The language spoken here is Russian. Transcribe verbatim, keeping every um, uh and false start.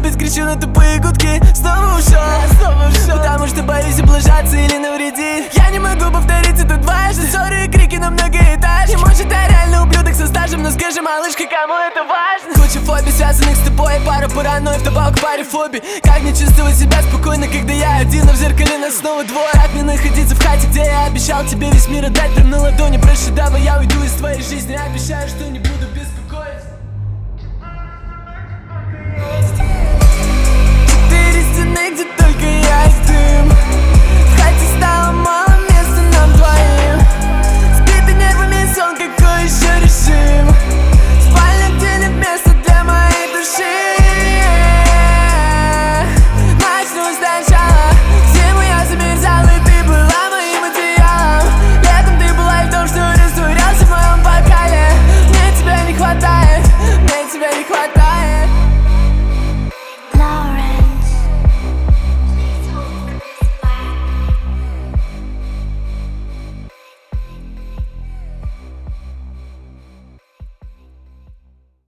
опять кричу на тупые гудки. Снова ушел, снова ушел, потому что боюсь облажаться или навредить. Я не могу повторить это дважды. Ссоры и крики на многоэтажке. Может, я реально ублюдок со стажем, но скажи, малышка, кому это важно? Куча фобий, связанных с тобой, пара паранойи, вдобавок к паре фобий. Как мне чувствовать себя спокойно, когда я один, а в зеркале нас снова двое? Как мне находиться в хате, где я обещал тебе весь мир отдать прям на ладони? Проще, давай я уйду из твоей жизни, обещаю, что не буду